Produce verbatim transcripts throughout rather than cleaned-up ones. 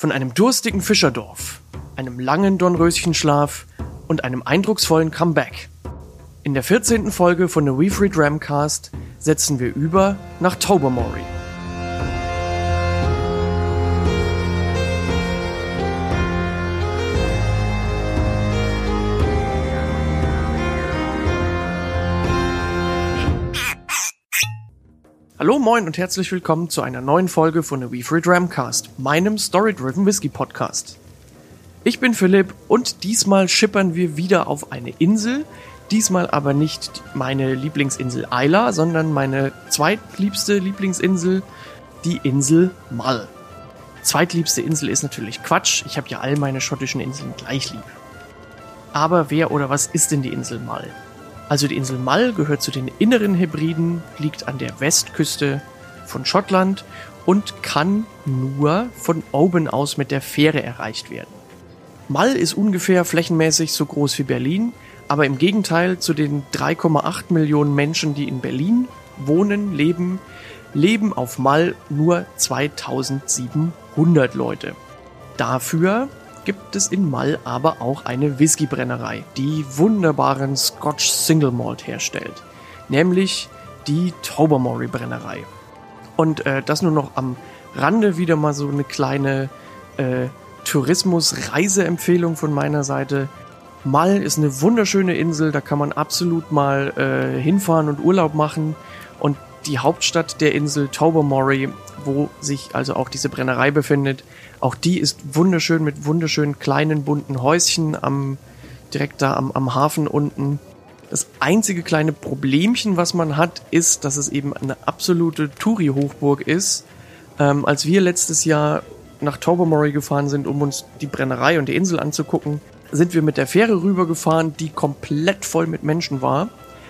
Von einem durstigen Fischerdorf, einem langen Dornröschenschlaf und einem eindrucksvollen Comeback. In der vierzehnten Folge von The We've Read Ramcast setzen wir über nach Tobermory. Hallo, moin und herzlich willkommen zu einer neuen Folge von The We've Read Ramcast, meinem Story-Driven Whisky Podcast. Ich bin Philipp und diesmal schippern wir wieder auf eine Insel, diesmal aber nicht meine Lieblingsinsel Isla, sondern meine zweitliebste Lieblingsinsel, die Insel Mull. Zweitliebste Insel ist natürlich Quatsch, ich habe ja all meine schottischen Inseln gleich lieb. Aber wer oder was ist denn die Insel Mull? Also die Insel Mull gehört zu den Inneren Hebriden, liegt an der Westküste von Schottland und kann nur von Oban aus mit der Fähre erreicht werden. Mull ist ungefähr flächenmäßig so groß wie Berlin, aber im Gegenteil zu den drei Komma acht Millionen Menschen, die in Berlin wohnen, leben, leben auf Mull nur zweitausendsiebenhundert Leute. Dafür gibt es in Mull aber auch eine Whiskybrennerei, die wunderbaren Scotch Single Malt herstellt, nämlich die Tobermory Brennerei. Und äh, das nur noch am Rande wieder mal so eine kleine äh, Tourismus-Reiseempfehlung von meiner Seite. Mull ist eine wunderschöne Insel, da kann man absolut mal äh, hinfahren und Urlaub machen. Und die Hauptstadt der Insel Tobermory, wo sich also auch diese Brennerei befindet, auch die ist wunderschön mit wunderschönen kleinen bunten Häuschen am direkt da am, am Hafen unten. Das einzige kleine Problemchen, was man hat, ist, dass es eben eine absolute Touri-Hochburg ist. Ähm, als wir letztes Jahr nach Tobermory gefahren sind, um uns die Brennerei und die Insel anzugucken, sind wir mit der Fähre rübergefahren, die komplett voll mit Menschen war.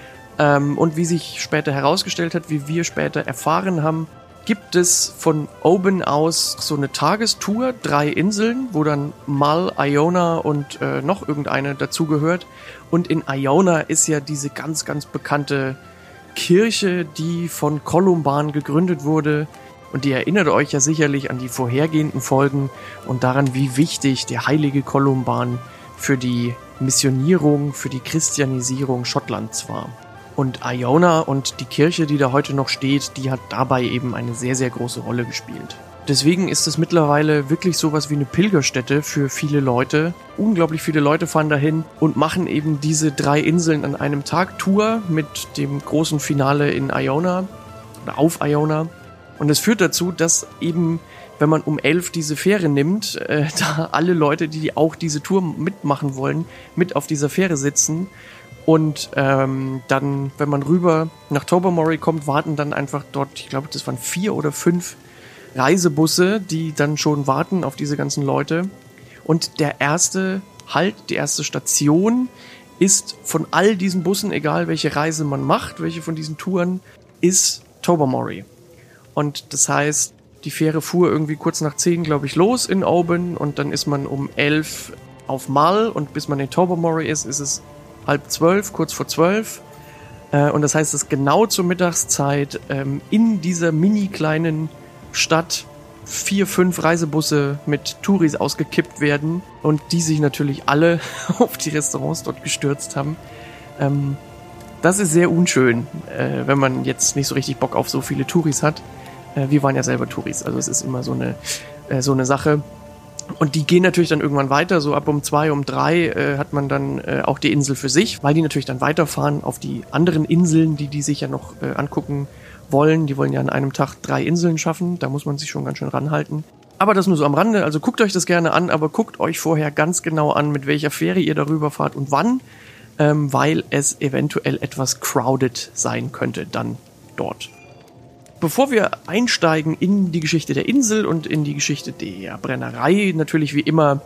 Ähm, und wie sich später herausgestellt hat, wie wir später erfahren haben, gibt es von Oban aus so eine Tagestour, drei Inseln, wo dann Mull, Iona und äh, noch irgendeine dazugehört. Und in Iona ist ja diese ganz, ganz bekannte Kirche, die von Columban gegründet wurde. Und die erinnert euch ja sicherlich an die vorhergehenden Folgen und daran, wie wichtig der heilige Columban für die Missionierung, für die Christianisierung Schottlands war. Und Iona und die Kirche, die da heute noch steht, die hat dabei eben eine sehr, sehr große Rolle gespielt. Deswegen ist es mittlerweile wirklich sowas wie eine Pilgerstätte für viele Leute. Unglaublich viele Leute fahren dahin und machen eben diese drei Inseln an einem Tag Tour mit dem großen Finale in Iona oder auf Iona. Und es führt dazu, dass eben, wenn man um elf diese Fähre nimmt, äh, da alle Leute, die auch diese Tour mitmachen wollen, mit auf dieser Fähre sitzen. Und ähm, dann, wenn man rüber nach Tobermory kommt, warten dann einfach dort, ich glaube, das waren vier oder fünf Reisebusse, die dann schon warten auf diese ganzen Leute. Und der erste Halt, die erste Station ist von all diesen Bussen, egal welche Reise man macht, welche von diesen Touren, ist Tobermory. Und das heißt, die Fähre fuhr irgendwie kurz nach zehn, glaube ich, los in Oban und dann ist man um elf auf Mull und bis man in Tobermory ist, ist es halb zwölf, kurz vor zwölf. Äh, und das heißt, dass genau zur Mittagszeit ähm, in dieser mini kleinen Stadt vier, fünf Reisebusse mit Touris ausgekippt werden und die sich natürlich alle auf die Restaurants dort gestürzt haben. Ähm, das ist sehr unschön, äh, wenn man jetzt nicht so richtig Bock auf so viele Touris hat. Äh, wir waren ja selber Touris, also es ist immer so eine, äh, so eine Sache. Und die gehen natürlich dann irgendwann weiter, so ab um zwei, um drei äh, hat man dann äh, auch die Insel für sich, weil die natürlich dann weiterfahren auf die anderen Inseln, die die sich ja noch äh, angucken wollen. Die wollen ja an einem Tag drei Inseln schaffen, da muss man sich schon ganz schön ranhalten. Aber das nur so am Rande, also guckt euch das gerne an, aber guckt euch vorher ganz genau an, mit welcher Fähre ihr darüber fahrt und wann, ähm, weil es eventuell etwas crowded sein könnte dann dort. Bevor wir einsteigen in die Geschichte der Insel und in die Geschichte der Brennerei, natürlich wie immer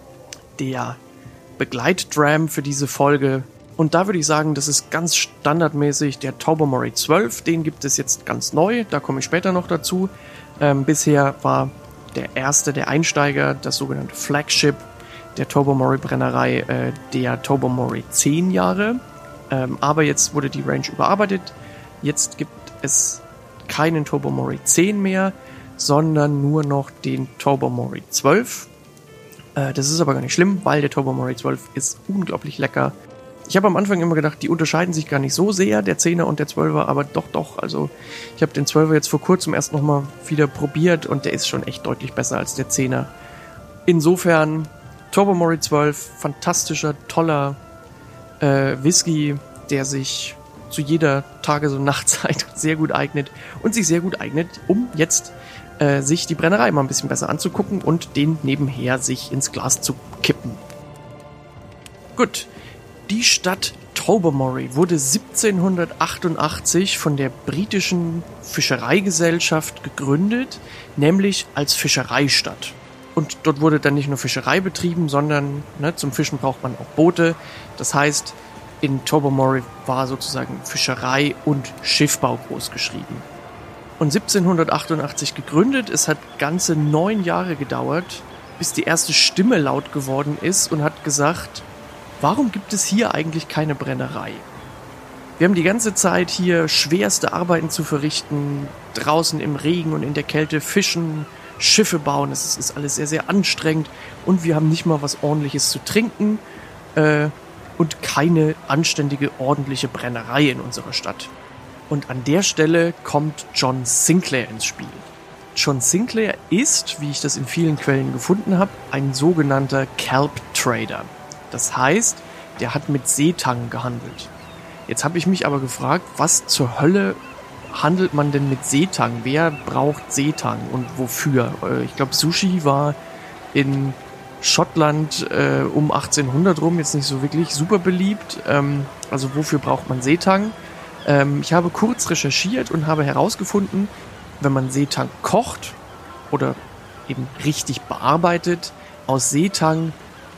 der Begleitdram für diese Folge. Und da würde ich sagen, das ist ganz standardmäßig der Tobermory zwölf. Den gibt es jetzt ganz neu, da komme ich später noch dazu. Ähm, bisher war der erste, der Einsteiger, das sogenannte Flagship der Tobermory Brennerei, äh, der Tobermory zehn Jahre. Ähm, aber jetzt wurde die Range überarbeitet. Jetzt gibt es keinen Tobermory zehn mehr, sondern nur noch den Tobermory zwölf. Äh, das ist aber gar nicht schlimm, weil der Tobermory zwölf ist unglaublich lecker. Ich habe am Anfang immer gedacht, die unterscheiden sich gar nicht so sehr, der zehner und der zwölfer, aber doch, doch. Also ich habe den zwölfer jetzt vor kurzem erst nochmal wieder probiert und der ist schon echt deutlich besser als der zehner. Insofern, Tobermory zwölf, fantastischer, toller äh, Whisky, der sich zu jeder Tages- und Nachtzeit sehr gut eignet und sich sehr gut eignet, um jetzt äh, sich die Brennerei mal ein bisschen besser anzugucken und den nebenher sich ins Glas zu kippen. Gut, die Stadt Tobermory wurde siebzehnhundertachtundachtzig von der britischen Fischereigesellschaft gegründet, nämlich als Fischereistadt. Und dort wurde dann nicht nur Fischerei betrieben, sondern ne, zum Fischen braucht man auch Boote. Das heißt, in Tobermory war sozusagen Fischerei und Schiffbau groß geschrieben. Und siebzehnhundertachtundachtzig gegründet, es hat ganze neun Jahre gedauert, bis die erste Stimme laut geworden ist und hat gesagt, warum gibt es hier eigentlich keine Brennerei? Wir haben die ganze Zeit hier schwerste Arbeiten zu verrichten, draußen im Regen und in der Kälte fischen, Schiffe bauen, es ist alles sehr, sehr anstrengend und wir haben nicht mal was Ordentliches zu trinken äh, und keine anständige, ordentliche Brennerei in unserer Stadt. Und an der Stelle kommt John Sinclair ins Spiel. John Sinclair ist, wie ich das in vielen Quellen gefunden habe, ein sogenannter Kelp Trader. Das heißt, der hat mit Seetang gehandelt. Jetzt habe ich mich aber gefragt, was zur Hölle handelt man denn mit Seetang? Wer braucht Seetang und wofür? Ich glaube, Sushi war in Schottland äh, um achtzehnhundert rum jetzt nicht so wirklich super beliebt. Ähm, also wofür braucht man Seetang? Ähm, ich habe kurz recherchiert und habe herausgefunden, wenn man Seetang kocht oder eben richtig bearbeitet, aus Seetang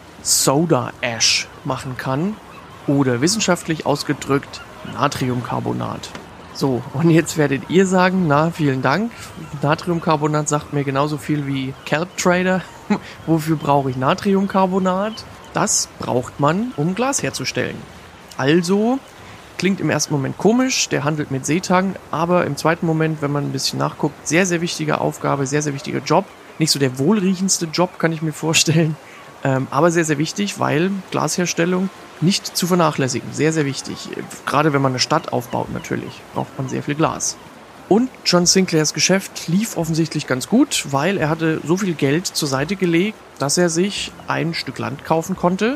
Soda Ash machen kann oder wissenschaftlich ausgedrückt Natriumcarbonat. So, und jetzt werdet ihr sagen, na, vielen Dank. Natriumcarbonat sagt mir genauso viel wie Kelp Trader. Wofür brauche ich Natriumcarbonat? Das braucht man, um Glas herzustellen. Also, klingt im ersten Moment komisch, der handelt mit Seetang, aber im zweiten Moment, wenn man ein bisschen nachguckt, sehr, sehr wichtige Aufgabe, sehr, sehr wichtiger Job. Nicht so der wohlriechendste Job, kann ich mir vorstellen, ähm, aber sehr, sehr wichtig, weil Glasherstellung nicht zu vernachlässigen. Sehr, sehr wichtig. Gerade wenn man eine Stadt aufbaut natürlich, braucht man sehr viel Glas. Und John Sinclairs Geschäft lief offensichtlich ganz gut, weil er hatte so viel Geld zur Seite gelegt, dass er sich ein Stück Land kaufen konnte,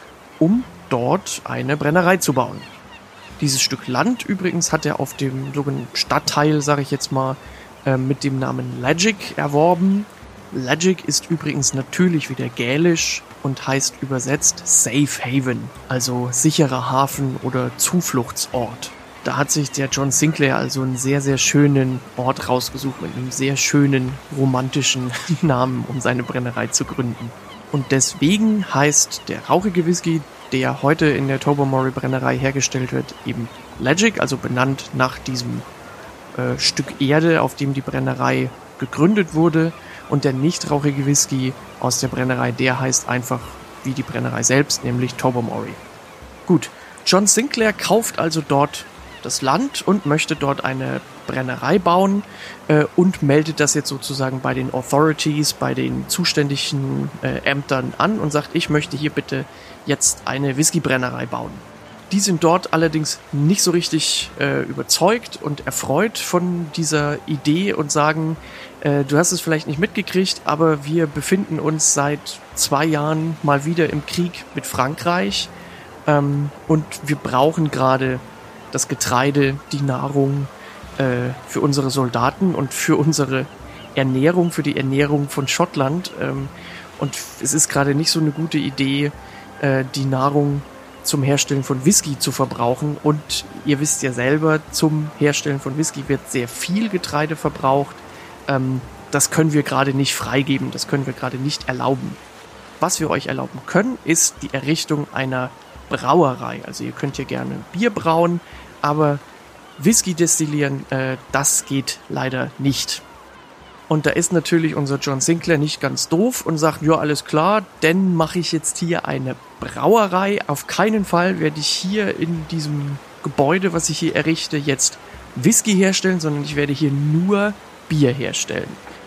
um dort eine Brennerei zu bauen. Dieses Stück Land übrigens hat er auf dem sogenannten Stadtteil, sage ich jetzt mal, äh, mit dem Namen Lagic erworben. Lagic ist übrigens natürlich wieder gälisch und heißt übersetzt Safe Haven, also sicherer Hafen oder Zufluchtsort. Da hat sich der John Sinclair also einen sehr, sehr schönen Ort rausgesucht mit einem sehr schönen, romantischen Namen, um seine Brennerei zu gründen. Und deswegen heißt der rauchige Whisky, der heute in der Tobermory Brennerei hergestellt wird, eben Lagic, also benannt nach diesem äh, Stück Erde, auf dem die Brennerei gegründet wurde. Und der nicht rauchige Whisky aus der Brennerei, der heißt einfach wie die Brennerei selbst, nämlich Tobermory. Gut, John Sinclair kauft also dort das Land und möchte dort eine Brennerei bauen äh, und meldet das jetzt sozusagen bei den Authorities, bei den zuständigen äh, Ämtern an und sagt, ich möchte hier bitte jetzt eine Whiskybrennerei bauen. Die sind dort allerdings nicht so richtig äh, überzeugt und erfreut von dieser Idee und sagen, äh, du hast es vielleicht nicht mitgekriegt, aber wir befinden uns seit zwei Jahren mal wieder im Krieg mit Frankreich ähm, und wir brauchen gerade das Getreide, die Nahrung äh, für unsere Soldaten und für unsere Ernährung, für die Ernährung von Schottland. Ähm, und es ist gerade nicht so eine gute Idee, äh, die Nahrung zum Herstellen von Whisky zu verbrauchen. Und ihr wisst ja selber, zum Herstellen von Whisky wird sehr viel Getreide verbraucht. Ähm, das können wir gerade nicht freigeben, das können wir gerade nicht erlauben. Was wir euch erlauben können, ist die Errichtung einer Brauerei. Also ihr könnt hier gerne Bier brauen, aber Whisky destillieren, äh, das geht leider nicht. Und da ist natürlich unser John Sinclair nicht ganz doof und sagt, ja, alles klar, dann mache ich jetzt hier eine Brauerei. Auf keinen Fall werde ich hier in diesem Gebäude, was ich hier errichte, jetzt Whisky herstellen, sondern ich werde hier nur Bier herstellen.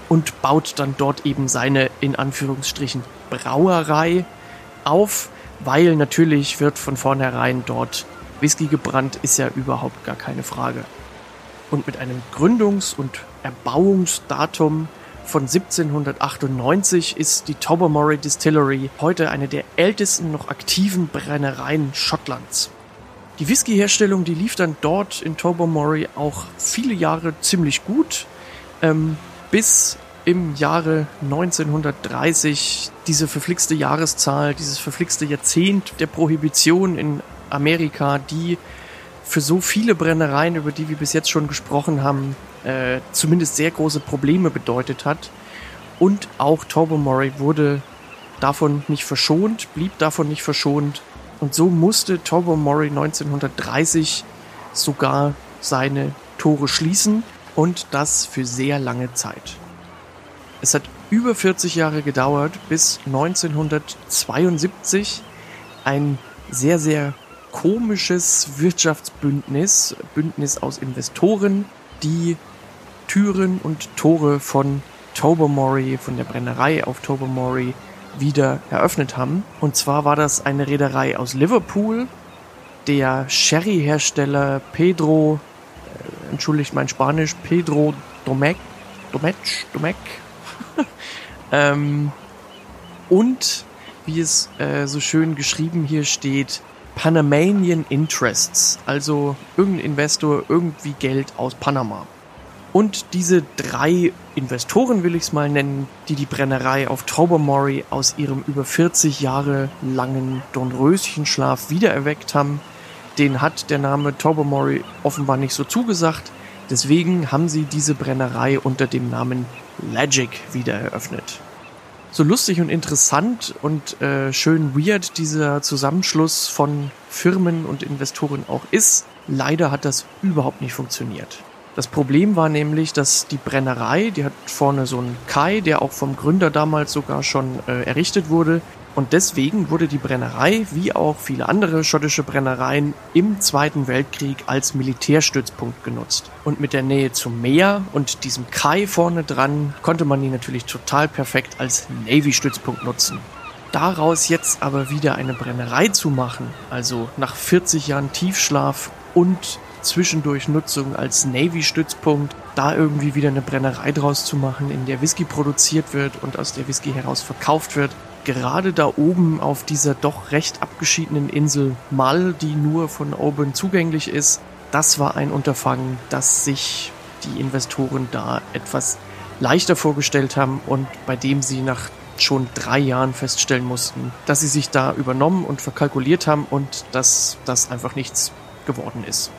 und baut dann dort eben seine, in Anführungsstrichen, Brauerei auf, weil natürlich wird von vornherein dort Whisky gebrannt, ist ja überhaupt gar keine Frage. Und mit einem Gründungs- und Erbauungsdatum von siebzehnhundertachtundneunzig ist die Tobermory Distillery heute eine der ältesten noch aktiven Brennereien Schottlands. Die Whiskyherstellung, die lief dann dort in Tobermory auch viele Jahre ziemlich gut, ähm, bis im Jahre neunzehnhundertdreißig diese verflixte Jahreszahl, dieses verflixte Jahrzehnt der Prohibition in Amerika, die für so viele Brennereien, über die wir bis jetzt schon gesprochen haben, äh, zumindest sehr große Probleme bedeutet hat. Und auch Tobermory wurde davon nicht verschont, blieb davon nicht verschont. Und so musste Tobermory neunzehnhundertdreißig sogar seine Tore schließen und das für sehr lange Zeit. Es hat über vierzig Jahre gedauert, bis neunzehnhundertzweiundsiebzig ein sehr, sehr komisches Wirtschaftsbündnis, Bündnis aus Investoren, die Türen und Tore von Tobermory, von der Brennerei auf Tobermory wieder eröffnet haben. Und zwar war das eine Reederei aus Liverpool, der Sherry-Hersteller Pedro, äh, entschuldigt mein Spanisch, Pedro Domecq, Domecq, Domecq, ähm, und wie es äh, so schön geschrieben hier steht, Panamanian Interests, also irgendein Investor, irgendwie Geld aus Panama. Und diese drei Investoren, will ich es mal nennen, die die Brennerei auf Tobermory aus ihrem über vierzig Jahre langen Dornröschenschlaf wiedererweckt haben, denen hat der Name Tobermory offenbar nicht so zugesagt. Deswegen haben sie diese Brennerei unter dem Namen Legic wieder eröffnet. So lustig und interessant und äh, schön weird dieser Zusammenschluss von Firmen und Investoren auch ist, leider hat das überhaupt nicht funktioniert. Das Problem war nämlich, dass die Brennerei, die hat vorne so einen Kai, der auch vom Gründer damals sogar schon äh, errichtet wurde. Und deswegen wurde die Brennerei, wie auch viele andere schottische Brennereien, im Zweiten Weltkrieg als Militärstützpunkt genutzt. Und mit der Nähe zum Meer und diesem Kai vorne dran konnte man ihn natürlich total perfekt als Navy-Stützpunkt nutzen. Daraus jetzt aber wieder eine Brennerei zu machen, also nach vierzig Jahren Tiefschlaf und zwischendurch Nutzung als Navy-Stützpunkt, da irgendwie wieder eine Brennerei draus zu machen, in der Whisky produziert wird und aus der Whisky heraus verkauft wird. Gerade da oben auf dieser doch recht abgeschiedenen Insel Mull, die nur von oben zugänglich ist, das war ein Unterfangen, das sich die Investoren da etwas leichter vorgestellt haben und bei dem sie nach schon drei Jahren feststellen mussten, dass sie sich da übernommen und verkalkuliert haben und dass das einfach nichts geworden ist.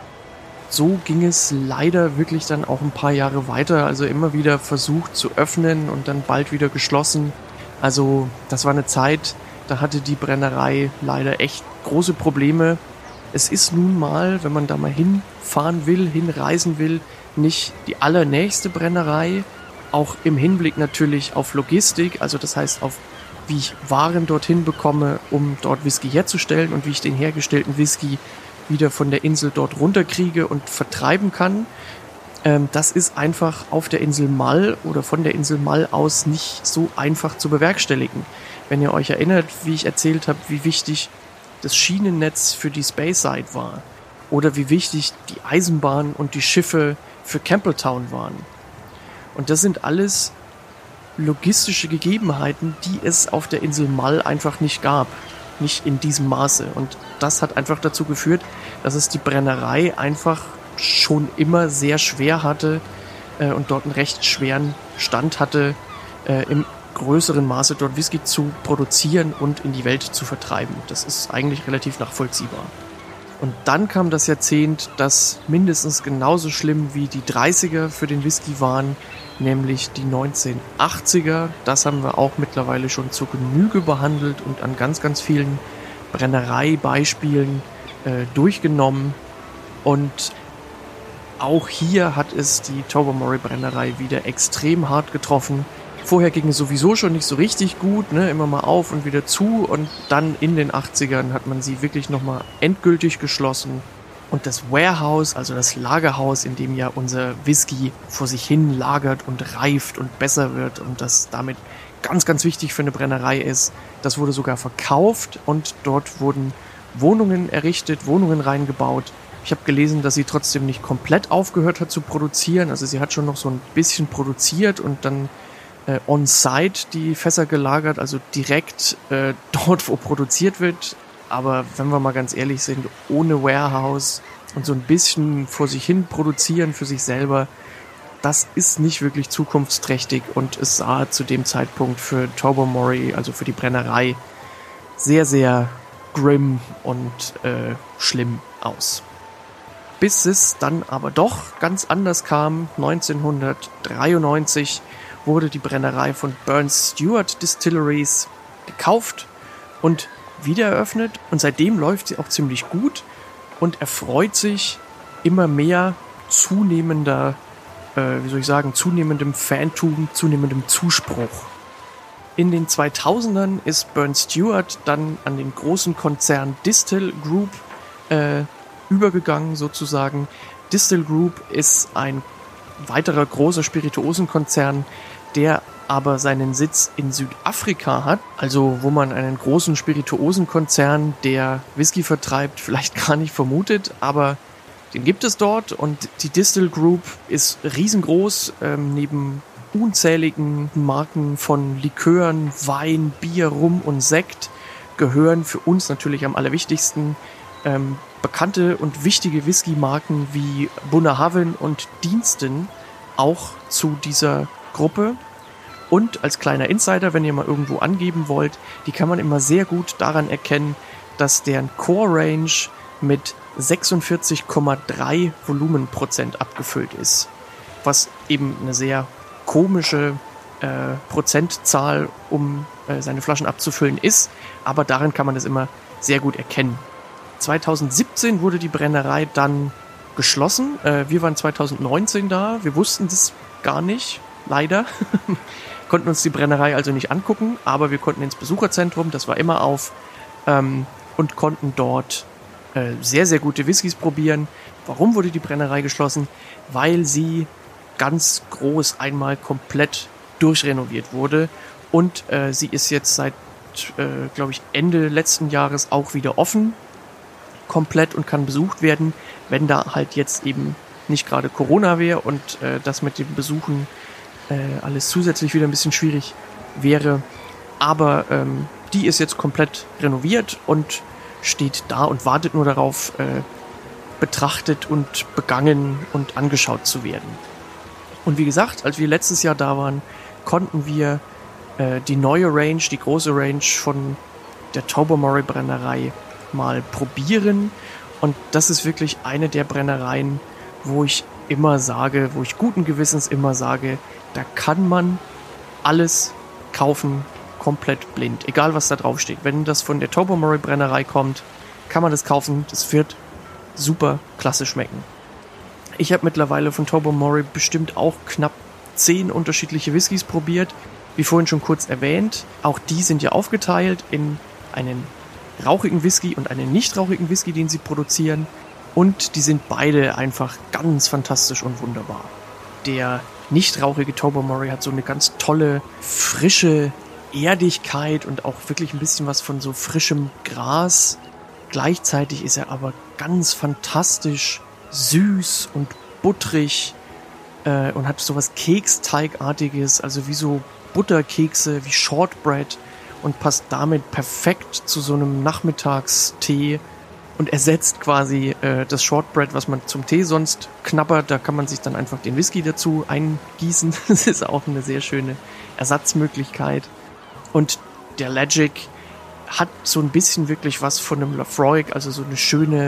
So ging es leider wirklich dann auch ein paar Jahre weiter, also immer wieder versucht zu öffnen und dann bald wieder geschlossen. Also das war eine Zeit, da hatte die Brennerei leider echt große Probleme. Es ist nun mal, wenn man da mal hinfahren will, hinreisen will, nicht die allernächste Brennerei. Auch im Hinblick natürlich auf Logistik, also das heißt auf wie ich Waren dorthin bekomme, um dort Whisky herzustellen und wie ich den hergestellten Whisky wieder von der Insel dort runterkriege und vertreiben kann. Ähm, das ist einfach auf der Insel Mull oder von der Insel Mull aus nicht so einfach zu bewerkstelligen. Wenn ihr euch erinnert, wie ich erzählt habe, wie wichtig das Schienennetz für die Speyside war oder wie wichtig die Eisenbahn und die Schiffe für Campbelltown waren. Und das sind alles logistische Gegebenheiten, die es auf der Insel Mull einfach nicht gab. Nicht in diesem Maße. Und das hat einfach dazu geführt, dass es die Brennerei einfach schon immer sehr schwer hatte äh, und dort einen recht schweren Stand hatte, äh, im größeren Maße dort Whisky zu produzieren und in die Welt zu vertreiben. Das ist eigentlich relativ nachvollziehbar. Und dann kam das Jahrzehnt, das mindestens genauso schlimm wie die dreißiger für den Whisky waren, nämlich die neunzehnhundertachtziger. Das haben wir auch mittlerweile schon zur Genüge behandelt und an ganz, ganz vielen Brennereibeispielen äh, durchgenommen. Und auch hier hat es die Tobermory Brennerei wieder extrem hart getroffen. Vorher ging es sowieso schon nicht so richtig gut, ne? Immer mal auf und wieder zu. Und dann in den achtzigern hat man sie wirklich nochmal endgültig geschlossen. Und das Warehouse, also das Lagerhaus, in dem ja unser Whisky vor sich hin lagert und reift und besser wird und das damit ganz, ganz wichtig für eine Brennerei ist, das wurde sogar verkauft und dort wurden Wohnungen errichtet, Wohnungen reingebaut. Ich habe gelesen, dass sie trotzdem nicht komplett aufgehört hat zu produzieren. Also sie hat schon noch so ein bisschen produziert und dann äh, on-site die Fässer gelagert, also direkt äh, dort, wo produziert wird. Aber wenn wir mal ganz ehrlich sind, ohne Warehouse und so ein bisschen vor sich hin produzieren für sich selber, das ist nicht wirklich zukunftsträchtig und es sah zu dem Zeitpunkt für Tobermory, also für die Brennerei, sehr, sehr grim und äh, schlimm aus. Bis es dann aber doch ganz anders kam. neunzehnhundertdreiundneunzig wurde die Brennerei von Burns Stewart Distilleries gekauft und wieder eröffnet und seitdem läuft sie auch ziemlich gut und erfreut sich immer mehr zunehmender, äh, wie soll ich sagen, zunehmendem Fantum, zunehmendem Zuspruch. In den zweitausendern ist Burns Stewart dann an den großen Konzern Distill Group äh, übergegangen sozusagen. Distill Group ist ein weiterer großer Spirituosenkonzern, der aber seinen Sitz in Südafrika hat, also wo man einen großen Spirituosenkonzern, der Whisky vertreibt, vielleicht gar nicht vermutet, aber den gibt es dort und die Distill Group ist riesengroß, ähm, neben unzähligen Marken von Likören, Wein, Bier, Rum und Sekt gehören für uns natürlich am allerwichtigsten ähm, bekannte und wichtige Whisky-Marken wie Bunnahabhain und Deanston auch zu dieser Gruppe. Und als kleiner Insider, wenn ihr mal irgendwo angeben wollt, die kann man immer sehr gut daran erkennen, dass deren Core-Range mit sechsundvierzig Komma drei Volumenprozent abgefüllt ist. Was eben eine sehr komische äh, Prozentzahl, um äh, seine Flaschen abzufüllen ist. Aber daran kann man das immer sehr gut erkennen. zweitausendsiebzehn wurde die Brennerei dann geschlossen. Äh, wir waren zweitausendneunzehn da. Wir wussten das gar nicht, leider. Konnten uns die Brennerei also nicht angucken, aber wir konnten ins Besucherzentrum, das war immer auf, ähm, und konnten dort äh, sehr, sehr gute Whiskys probieren. Warum wurde die Brennerei geschlossen? Weil sie ganz groß einmal komplett durchrenoviert wurde und äh, sie ist jetzt seit, äh, glaube ich, Ende letzten Jahres auch wieder offen, komplett und kann besucht werden, wenn da halt jetzt eben nicht gerade Corona wäre und äh, das mit den Besuchen äh, alles zusätzlich wieder ein bisschen schwierig wäre. Aber ähm, die ist jetzt komplett renoviert und steht da und wartet nur darauf, äh, betrachtet und begangen und angeschaut zu werden. Und wie gesagt, als wir letztes Jahr da waren, konnten wir äh, die neue Range, die große Range von der Tobermory Brennerei mal probieren. Und das ist wirklich eine der Brennereien, wo ich immer sage, wo ich guten Gewissens immer sage, da kann man alles kaufen, komplett blind. Egal, was da drauf steht. Wenn das von der Tobermory Brennerei kommt, kann man das kaufen. Das wird super klasse schmecken. Ich habe mittlerweile von Tobermory bestimmt auch knapp zehn unterschiedliche Whiskys probiert. Wie vorhin schon kurz erwähnt, auch die sind ja aufgeteilt in einen rauchigen Whisky und einen nicht rauchigen Whisky, den sie produzieren. Und die sind beide einfach ganz fantastisch und wunderbar. Der nicht rauchige Tobermory hat so eine ganz tolle, frische Erdigkeit und auch wirklich ein bisschen was von so frischem Gras. Gleichzeitig ist er aber ganz fantastisch süß und butterig äh, und hat sowas Keksteigartiges, also wie so Butterkekse, wie Shortbread und passt damit perfekt zu so einem Nachmittagstee und ersetzt quasi äh, das Shortbread, was man zum Tee sonst knabbert. Da kann man sich dann einfach den Whisky dazu eingießen. Das ist auch eine sehr schöne Ersatzmöglichkeit. Und der Legic hat so ein bisschen wirklich was von einem Laphroaig, also so eine schöne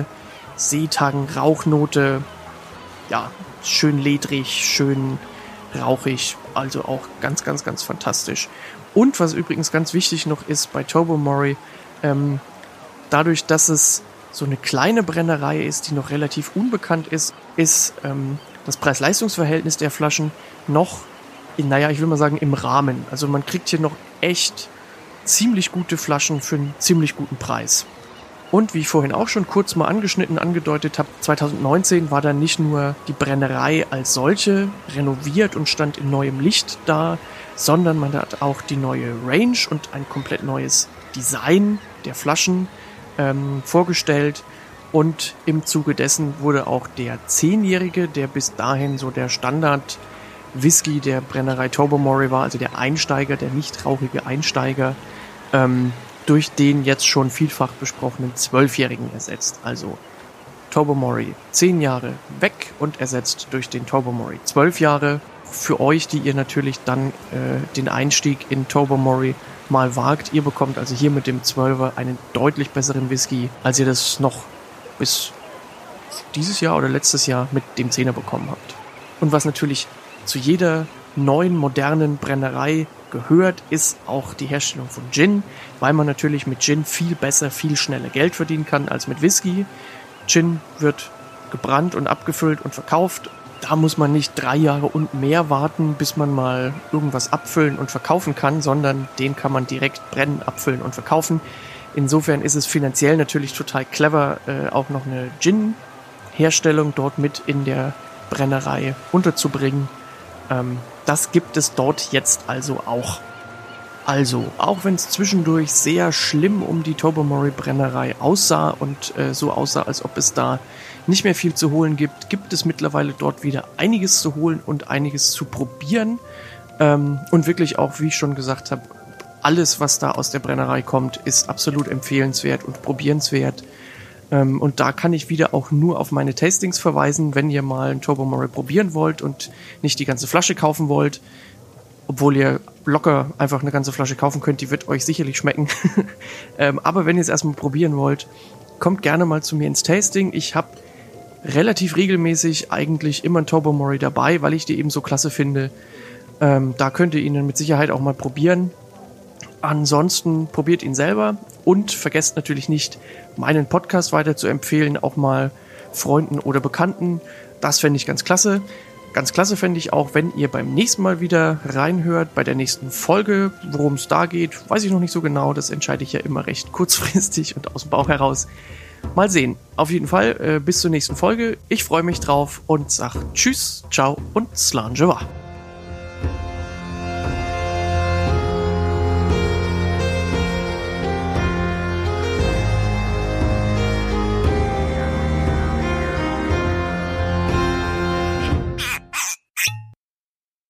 Seetang-Rauchnote. Ja, schön ledrig, schön rauchig, also auch ganz, ganz, ganz fantastisch. Und was übrigens ganz wichtig noch ist bei Tobermory, ähm, dadurch, dass es so eine kleine Brennerei ist, die noch relativ unbekannt ist, ist ähm, das Preis-Leistungs-Verhältnis der Flaschen noch, in, naja, ich will mal sagen, im Rahmen. Also man kriegt hier noch echt ziemlich gute Flaschen für einen ziemlich guten Preis. Und wie ich vorhin auch schon kurz mal angeschnitten, angedeutet habe, zwanzig neunzehn war dann nicht nur die Brennerei als solche renoviert und stand in neuem Licht da, sondern man hat auch die neue Range und ein komplett neues Design der Flaschen ähm, vorgestellt. Und im Zuge dessen wurde auch der zehnjährige, der bis dahin so der Standard-Whisky der Brennerei Tobermory war, also der Einsteiger, der nicht rauchige Einsteiger, ähm, durch den jetzt schon vielfach besprochenen zwölfjährigen ersetzt. Also Tobermory zehn Jahre weg und ersetzt durch den Tobermory zwölf Jahre. Für euch, die ihr natürlich dann äh, den Einstieg in Tobermory mal wagt, ihr bekommt also hier mit dem zwölfer einen deutlich besseren Whisky, als ihr das noch bis dieses Jahr oder letztes Jahr mit dem zehner bekommen habt. Und was natürlich zu jeder neuen, modernen Brennerei gehört, ist auch die Herstellung von Gin, weil man natürlich mit Gin viel besser, viel schneller Geld verdienen kann als mit Whisky. Gin wird gebrannt und abgefüllt und verkauft. Da muss man nicht drei Jahre und mehr warten, bis man mal irgendwas abfüllen und verkaufen kann, sondern den kann man direkt brennen, abfüllen und verkaufen. Insofern ist es finanziell natürlich total clever, äh, auch noch eine Gin-Herstellung dort mit in der Brennerei unterzubringen. Ähm, das gibt es dort jetzt also auch. Also, auch wenn es zwischendurch sehr schlimm um die Tobermory Brennerei aussah und äh, so aussah, als ob es da nicht mehr viel zu holen gibt, gibt es mittlerweile dort wieder einiges zu holen und einiges zu probieren. Ähm, und wirklich auch, wie ich schon gesagt habe, alles, was da aus der Brennerei kommt, ist absolut empfehlenswert und probierenswert. Ähm, und da kann ich wieder auch nur auf meine Tastings verweisen, wenn ihr mal ein Tobermory probieren wollt und nicht die ganze Flasche kaufen wollt. Obwohl ihr locker einfach eine ganze Flasche kaufen könnt, die wird euch sicherlich schmecken. ähm, aber wenn ihr es erstmal probieren wollt, kommt gerne mal zu mir ins Tasting. Ich habe relativ regelmäßig eigentlich immer ein Tobermory dabei, weil ich die eben so klasse finde. Ähm, da könnt ihr ihn dann mit Sicherheit auch mal probieren. Ansonsten probiert ihn selber und vergesst natürlich nicht, meinen Podcast weiter zu empfehlen, auch mal Freunden oder Bekannten. Das fände ich ganz klasse. Ganz klasse fände ich auch, wenn ihr beim nächsten Mal wieder reinhört, bei der nächsten Folge, worum es da geht, weiß ich noch nicht so genau, das entscheide ich ja immer recht kurzfristig und aus dem Bauch heraus. Mal sehen. Auf jeden Fall, äh, bis zur nächsten Folge. Ich freue mich drauf und sag Tschüss, ciao und Slanjava.